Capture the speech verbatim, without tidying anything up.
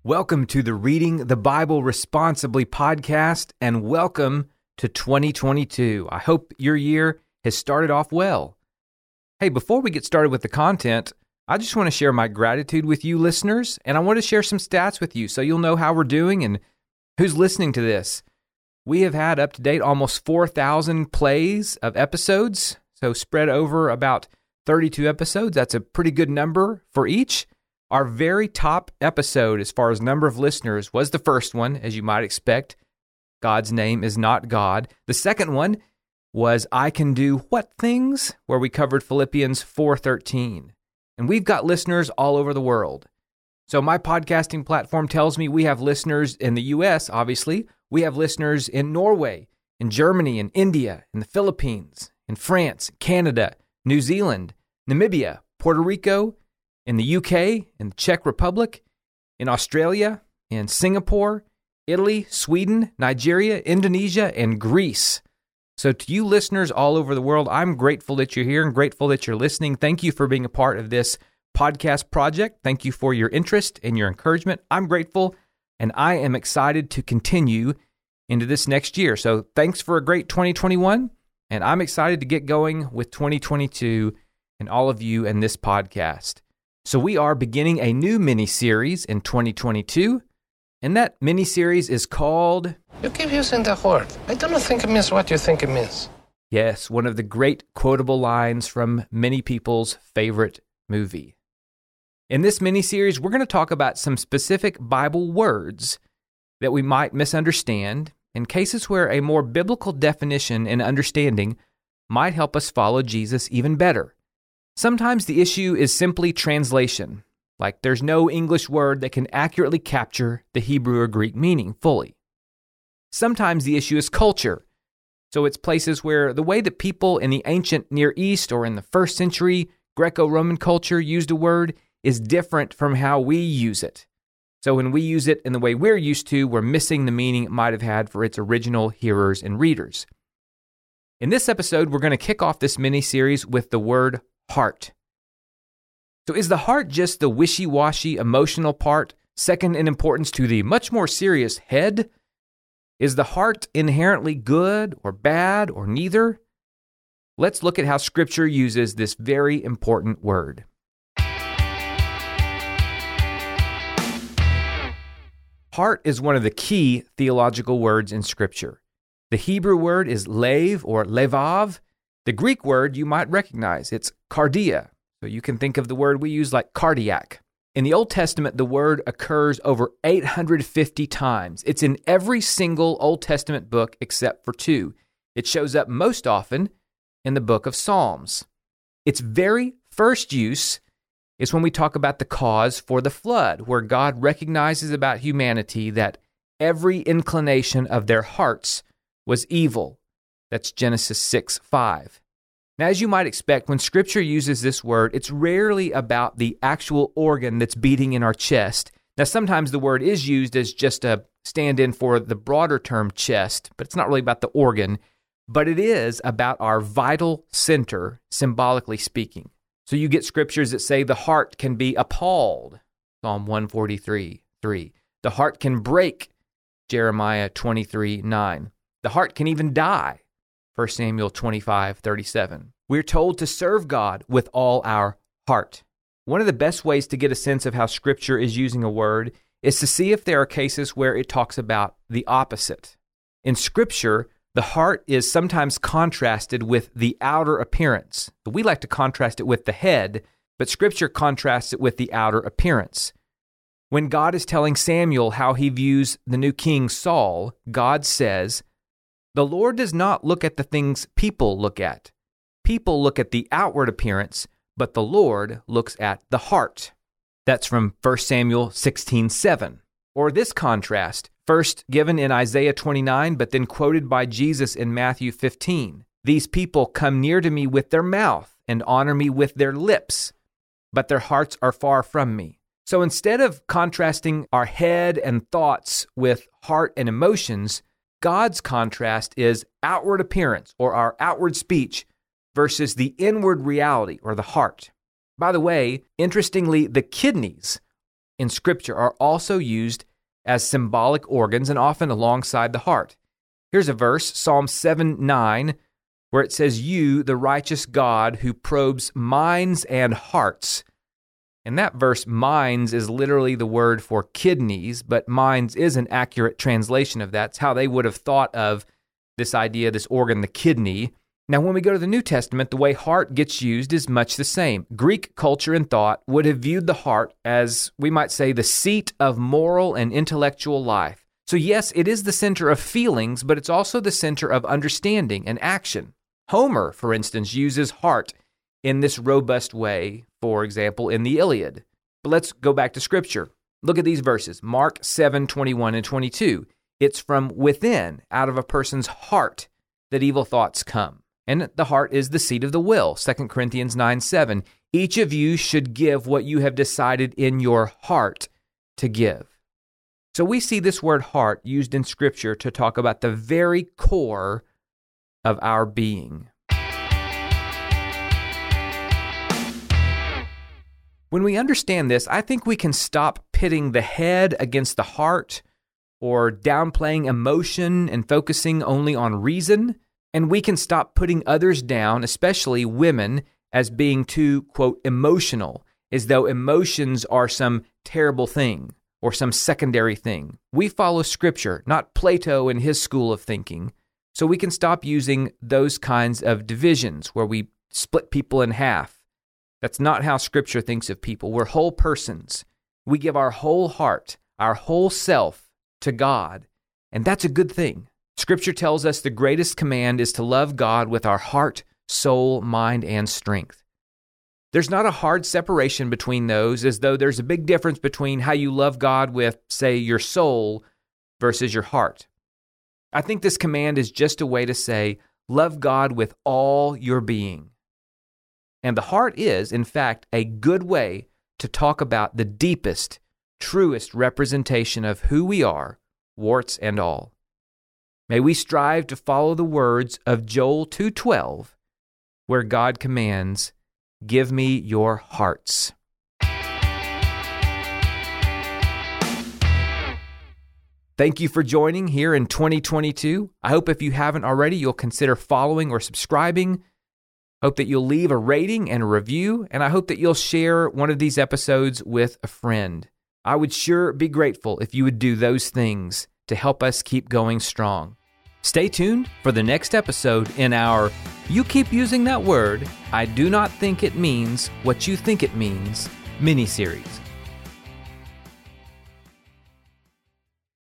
Welcome to the Reading the Bible Responsibly podcast, and welcome to twenty twenty-two. I hope your year has started off well. Hey, before we get started with the content, I just want to share my gratitude with you listeners, and I want to share some stats with you so you'll know how we're doing and who's listening to this. We have had up to date almost four thousand plays of episodes, so spread over about thirty-two episodes. That's a pretty good number for each. Our very top episode as far as number of listeners was the first one, as you might expect. God's name is not God. The second one was I Can Do What Things, where we covered Philippians four thirteen. And we've got listeners all over the world. So my podcasting platform tells me we have listeners in the U S, obviously. We have listeners in Norway, in Germany, in India, in the Philippines, in France, Canada, New Zealand, Namibia, Puerto Rico, in the U K, in the Czech Republic, in Australia, in Singapore, Italy, Sweden, Nigeria, Indonesia, and Greece. So to you listeners all over the world, I'm grateful that you're here and grateful that you're listening. Thank you for being a part of this podcast project. Thank you for your interest and your encouragement. I'm grateful, and I am excited to continue into this next year. So thanks for a great twenty twenty-one, and I'm excited to get going with twenty twenty-two and all of you and this podcast. So we are beginning a new mini-series in twenty twenty-two, and that mini-series is called... You keep using the word. I don't think it means what you think it means. Yes, one of the great quotable lines from many people's favorite movie. In this mini-series, we're going to talk about some specific Bible words that we might misunderstand in cases where a more biblical definition and understanding might help us follow Jesus even better. Sometimes the issue is simply translation, like there's no English word that can accurately capture the Hebrew or Greek meaning fully. Sometimes the issue is culture, so it's places where the way that people in the ancient Near East or in the first century Greco-Roman culture used a word is different from how we use it. So when we use it in the way we're used to, we're missing the meaning it might have had for its original hearers and readers. In this episode, we're going to kick off this mini-series with the word heart. So is the heart just the wishy-washy emotional part, second in importance to the much more serious head? Is the heart inherently good or bad or neither? Let's look at how Scripture uses this very important word. Heart is one of the key theological words in Scripture. The Hebrew word is lev or levav. The Greek word you might recognize, it's cardia. So you can think of the word we use like cardiac. In the Old Testament, the word occurs over eight hundred fifty times. It's in every single Old Testament book except for two. It shows up most often in the book of Psalms. Its very first use is when we talk about the cause for the flood, where God recognizes about humanity that every inclination of their hearts was evil. That's Genesis six five. Now, as you might expect, when Scripture uses this word, it's rarely about the actual organ that's beating in our chest. Now, sometimes the word is used as just a stand-in for the broader term chest, but it's not really about the organ, but it is about our vital center, symbolically speaking. So you get scriptures that say the heart can be appalled, Psalm one forty-three three. The heart can break, Jeremiah twenty-three nine. The heart can even die, First Samuel twenty-five thirty-seven. We're told to serve God with all our heart. One of the best ways to get a sense of how Scripture is using a word is to see if there are cases where it talks about the opposite. In Scripture, the heart is sometimes contrasted with the outer appearance. We like to contrast it with the head, but Scripture contrasts it with the outer appearance. When God is telling Samuel how he views the new king Saul, God says, "The Lord does not look at the things people look at. People look at the outward appearance, but the Lord looks at the heart." That's from First Samuel sixteen seven. Or this contrast, first given in Isaiah twenty-nine, but then quoted by Jesus in Matthew fifteen. "These people come near to me with their mouth and honor me with their lips, but their hearts are far from me." So instead of contrasting our head and thoughts with heart and emotions, God's contrast is outward appearance or our outward speech versus the inward reality or the heart. By the way, interestingly, the kidneys in Scripture are also used as symbolic organs and often alongside the heart. Here's a verse, Psalm seven nine, where it says, "You, the righteous God who probes minds and hearts." And that verse, minds, is literally the word for kidneys, but minds is an accurate translation of that. It's how they would have thought of this idea, this organ, the kidney. Now, when we go to the New Testament, the way heart gets used is much the same. Greek culture and thought would have viewed the heart as, we might say, the seat of moral and intellectual life. So yes, it is the center of feelings, but it's also the center of understanding and action. Homer, for instance, uses heart in this robust way, for example, in the Iliad. But let's go back to Scripture. Look at these verses, Mark seven twenty-one and twenty-two. It's from within, out of a person's heart, that evil thoughts come. And the heart is the seat of the will, Second Corinthians nine seven. Each of you should give what you have decided in your heart to give. So we see this word heart used in Scripture to talk about the very core of our being. When we understand this, I think we can stop pitting the head against the heart or downplaying emotion and focusing only on reason. And we can stop putting others down, especially women, as being too, quote, emotional, as though emotions are some terrible thing or some secondary thing. We follow Scripture, not Plato and his school of thinking. So we can stop using those kinds of divisions where we split people in half. That's not how Scripture thinks of people. We're whole persons. We give our whole heart, our whole self to God, and that's a good thing. Scripture tells us the greatest command is to love God with our heart, soul, mind, and strength. There's not a hard separation between those, as though there's a big difference between how you love God with, say, your soul versus your heart. I think this command is just a way to say, love God with all your being. And the heart is, in fact, a good way to talk about the deepest, truest representation of who we are, warts and all. May we strive to follow the words of Joel two twelve, where God commands, "Give me your hearts." Thank you for joining here in twenty twenty-two. I hope if you haven't already, you'll consider following or subscribing. Hope that you'll leave a rating and a review, and I hope that you'll share one of these episodes with a friend. I would sure be grateful if you would do those things to help us keep going strong. Stay tuned for the next episode in our You Keep Using That Word, I Do Not Think It Means What You Think It Means mini-series.